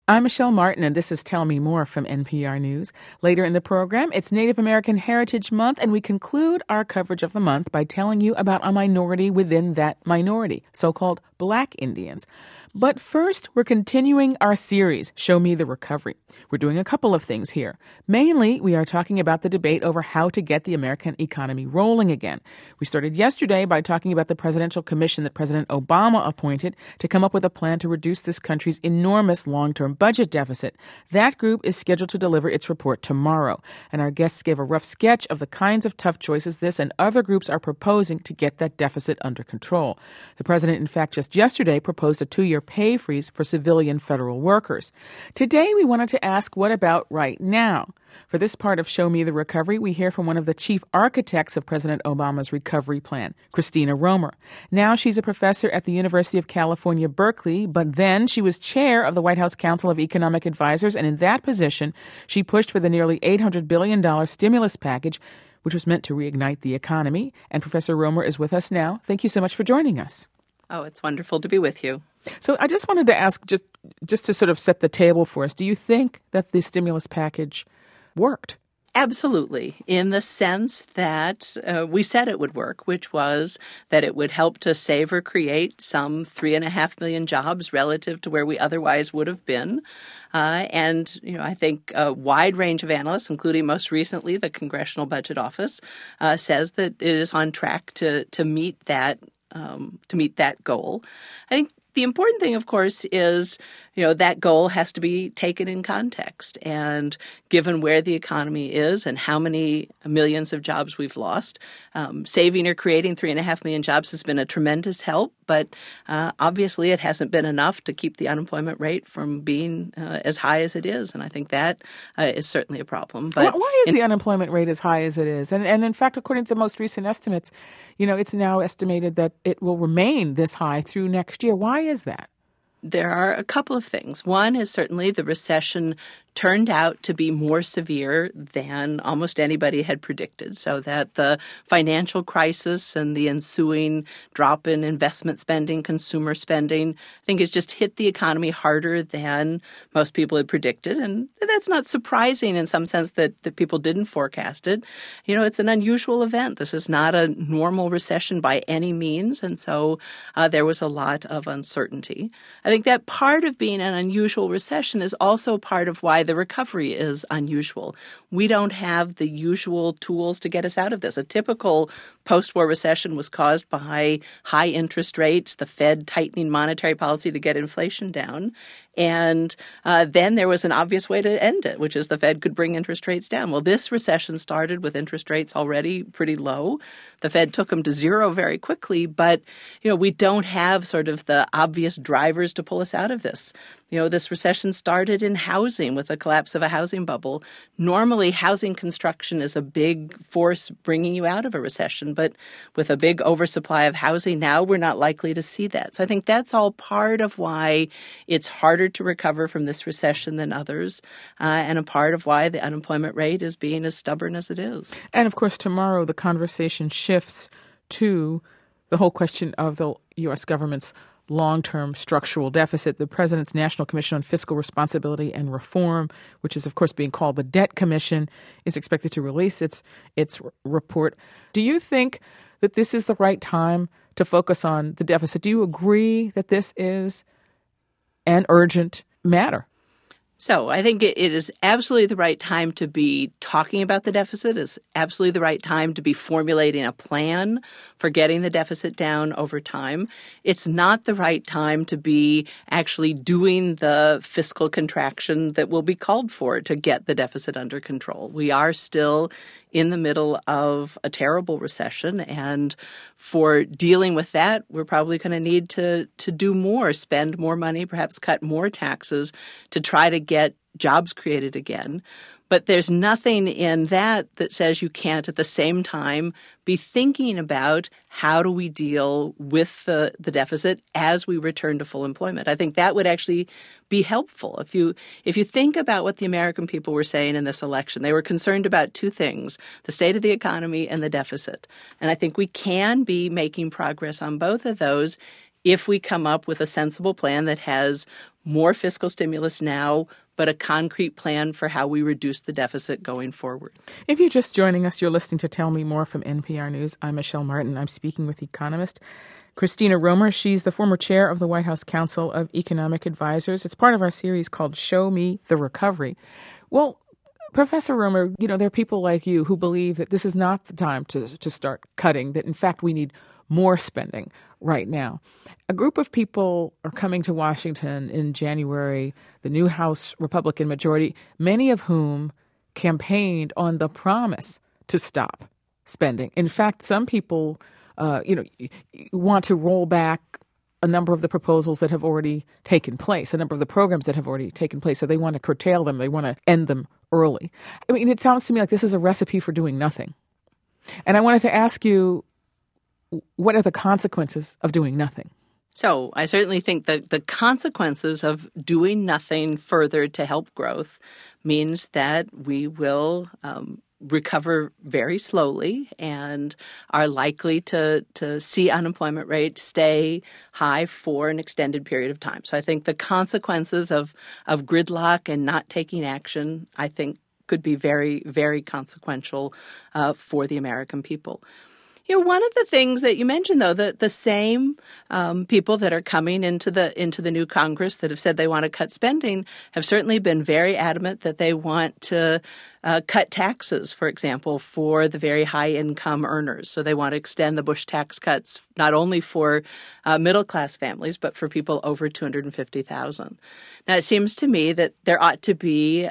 I'm Michelle Martin, and this is Tell Me More from NPR News. Later in the program, it's Native American Heritage Month, and we conclude our coverage of the month by telling you about a minority within that minority, so-called Black Indians. But first, we're continuing our series, Show Me the Recovery. We're doing a couple of things here. Mainly, we are talking about the debate over how to get the American economy rolling again. We started yesterday by talking about the presidential commission that President Obama appointed to come up with a plan to reduce this country's enormous long-term budget deficit. That group is scheduled to deliver its report tomorrow, and our guests gave a rough sketch of the kinds of tough choices this and other groups are proposing to get that deficit under control. The president, in fact, just yesterday proposed a 2-year pay freeze for civilian federal workers. Today, we wanted to ask, what about right now? For this part of Show Me the Recovery, we hear from one of the chief architects of President Obama's recovery plan, Christina Romer. Now she's a professor at the University of California, Berkeley, but then she was chair of the White House Council of Economic Advisors, and in that position, she pushed for the nearly $800 billion stimulus package, which was meant to reignite the economy. And Professor Romer is with us now. Thank you so much for joining us. Oh, it's wonderful to be with you. So I just wanted to ask, just to sort of set the table for us, do you think that the stimulus package worked? Absolutely, in the sense that we said it would work, which was that it would help to save or create some 3.5 million jobs relative to where we otherwise would have been. I think a wide range of analysts, including most recently the Congressional Budget Office, says that it is on track to meet that goal. I think the important thing, of course, is, that goal has to be taken in context. And given where the economy is and how many millions of jobs we've lost, saving or creating 3.5 million jobs has been a tremendous help. But obviously, it hasn't been enough to keep the unemployment rate from being as high as it is. And I think that is certainly a problem. But why is the unemployment rate as high as it is? And in fact, according to the most recent estimates, it's now estimated that it will remain this high through next year. Why is that? There are a couple of things. One is certainly the recession turned out to be more severe than almost anybody had predicted, so that the financial crisis and the ensuing drop in investment spending, consumer spending, I think has just hit the economy harder than most people had predicted. And that's not surprising in some sense that people didn't forecast it. It's an unusual event. This is not a normal recession by any means, and so there was a lot of uncertainty. I think that part of being an unusual recession is also part of why the recovery is unusual. We don't have the usual tools to get us out of this. A typical post-war recession was caused by high interest rates, the Fed tightening monetary policy to get inflation down. And then there was an obvious way to end it, which is the Fed could bring interest rates down. Well, this recession started with interest rates already pretty low. The Fed took them to zero very quickly, but we don't have sort of the obvious drivers to pull us out of this. This recession started in housing with the collapse of a housing bubble. Normally, housing construction is a big force bringing you out of a recession, but with a big oversupply of housing now, we're not likely to see that. So I think that's all part of why it's harder to recover from this recession than others, and a part of why the unemployment rate is being as stubborn as it is. And of course, tomorrow the conversation shifts to the whole question of the U.S. government's long-term structural deficit. The President's National Commission on Fiscal Responsibility and Reform, which is, of course, being called the Debt Commission, is expected to release its report. Do you think that this is the right time to focus on the deficit? Do you agree that this is an urgent matter? So I think it is absolutely the right time to be talking about the deficit. It's absolutely the right time to be formulating a plan for getting the deficit down over time. It's not the right time to be actually doing the fiscal contraction that will be called for to get the deficit under control. We are still in the middle of a terrible recession, and for dealing with that, we're probably going to need to do more, spend more money, perhaps cut more taxes to try to get jobs created again. But there's nothing in that says you can't at the same time be thinking about how do we deal with the deficit as we return to full employment. I think that would actually be helpful. If you think about what the American people were saying in this election, they were concerned about two things, the state of the economy and the deficit. And I think we can be making progress on both of those, if we come up with a sensible plan that has more fiscal stimulus now, but a concrete plan for how we reduce the deficit going forward. If you're just joining us, you're listening to Tell Me More from NPR News. I'm Michelle Martin. I'm speaking with economist Christina Romer. She's the former chair of the White House Council of Economic Advisors. It's part of our series called Show Me the Recovery. Well, Professor Romer, there are people like you who believe that this is not the time to start cutting, that in fact we need more spending right now. A group of people are coming to Washington in January, the new House Republican majority, many of whom campaigned on the promise to stop spending. In fact, some people, want to roll back a number of the proposals that have already taken place, a number of the programs that have already taken place. So they want to curtail them. They want to end them early. I mean, it sounds to me like this is a recipe for doing nothing. And I wanted to ask you, what are the consequences of doing nothing? So I certainly think that the consequences of doing nothing further to help growth means that we will recover very slowly and are likely to see unemployment rates stay high for an extended period of time. So I think the consequences of gridlock and not taking action, I think, could be very, very consequential for the American people. One of the things that you mentioned, though, the same people that are coming into the new Congress that have said they want to cut spending have certainly been very adamant that they want to cut taxes, for example, for the very high income earners. So they want to extend the Bush tax cuts not only for middle class families, but for people over $250,000. Now, it seems to me that there ought to be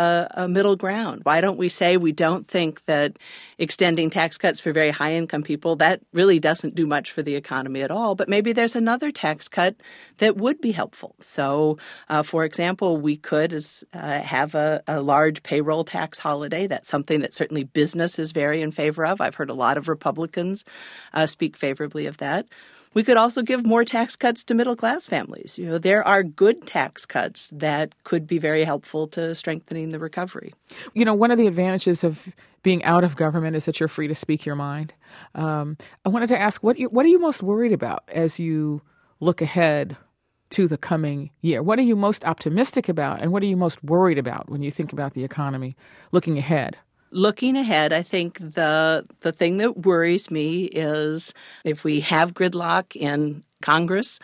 a middle ground. Why don't we say we don't think that extending tax cuts for very high income people, that really doesn't do much for the economy at all, but maybe there's another tax cut that would be helpful. So, for example, we could have a large payroll tax holiday. That's something that certainly business is very in favor of. I've heard a lot of Republicans speak favorably of that. We could also give more tax cuts to middle-class families. There are good tax cuts that could be very helpful to strengthening the recovery. One of the advantages of being out of government is that you're free to speak your mind. I wanted to ask, what are you most worried about as you look ahead to the coming year? What are you most optimistic about, and what are you most worried about when you think about the economy looking ahead? Looking ahead, I think the thing that worries me is if we have gridlock in Congress,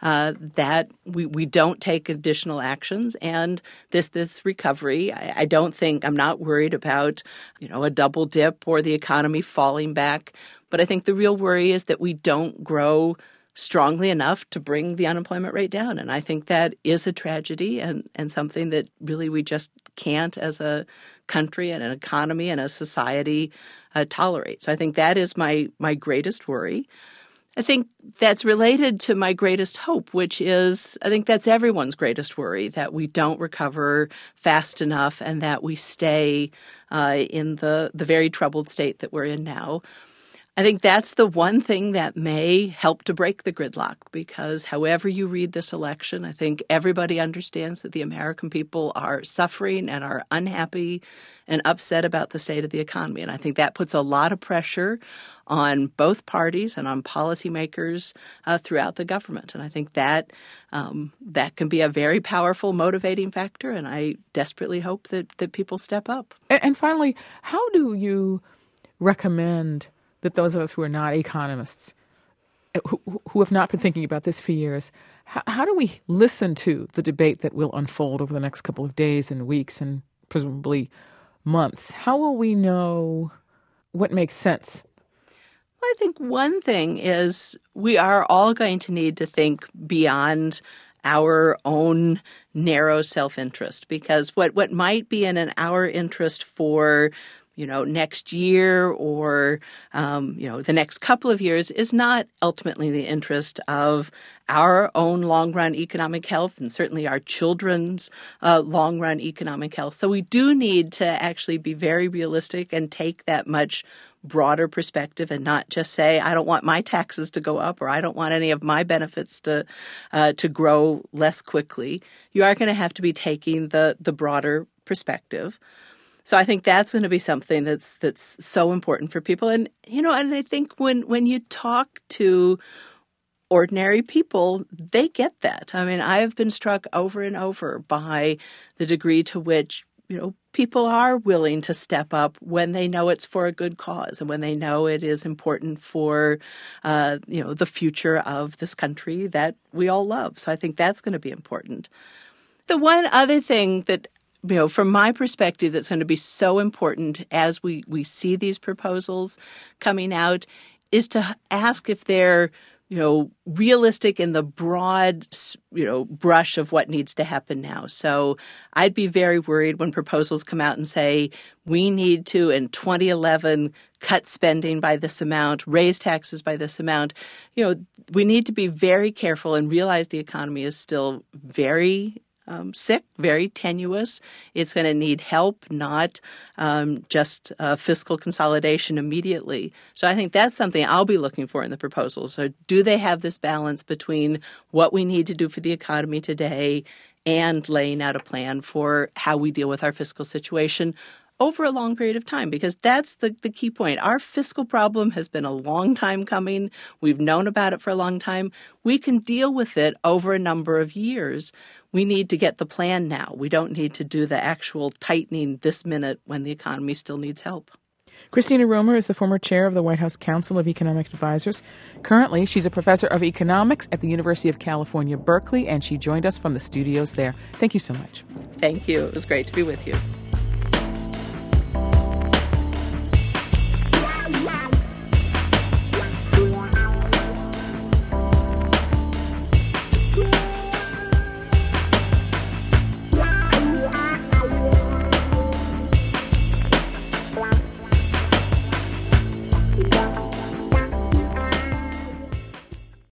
that we don't take additional actions. And this recovery, I'm not worried about, a double dip or the economy falling back. But I think the real worry is that we don't grow strongly enough to bring the unemployment rate down. And I think that is a tragedy and something that really we just can't as a country and an economy and a society tolerate. So I think that is my greatest worry. I think that's related to my greatest hope, which is I think that's everyone's greatest worry, that we don't recover fast enough and that we stay in the very troubled state that we're in now. I think that's the one thing that may help to break the gridlock, because however you read this election, I think everybody understands that the American people are suffering and are unhappy and upset about the state of the economy. And I think that puts a lot of pressure on both parties and on policymakers throughout the government. And I think that can be a very powerful motivating factor. And I desperately hope that people step up. And finally, how do you recommend that those of us who are not economists, who have not been thinking about this for years, how do we listen to the debate that will unfold over the next couple of days and weeks and presumably months? How will we know what makes sense? Well, I think one thing is we are all going to need to think beyond our own narrow self-interest, because what might be in our interest for next year or, the next couple of years is not ultimately the interest of our own long-run economic health and certainly our children's long-run economic health. So we do need to actually be very realistic and take that much broader perspective and not just say, I don't want my taxes to go up or I don't want any of my benefits to grow less quickly. You are going to have to be taking the broader perspective. So I think that's going to be something that's so important for people. And, and I think when you talk to ordinary people, they get that. I mean, I have been struck over and over by the degree to which, people are willing to step up when they know it's for a good cause and when they know it is important for, the future of this country that we all love. So I think that's going to be important. The one other thing that, from my perspective, that's going to be so important as we see these proposals coming out is to ask if they're realistic in the broad, brush of what needs to happen now. So I'd be very worried when proposals come out and say, we need to, in 2011, cut spending by this amount, raise taxes by this amount. We need to be very careful and realize the economy is still very sick, very tenuous. It's going to need help, not just fiscal consolidation immediately. So I think that's something I'll be looking for in the proposals. So do they have this balance between what we need to do for the economy today and laying out a plan for how we deal with our fiscal situation over a long period of time? Because that's the key point. Our fiscal problem has been a long time coming. We've known about it for a long time. We can deal with it over a number of years. We need to get the plan now. We don't need to do the actual tightening this minute when the economy still needs help. Christina Romer is the former chair of the White House Council of Economic Advisors. Currently, she's a professor of economics at the University of California, Berkeley, and she joined us from the studios there. Thank you so much. Thank you. It was great to be with you.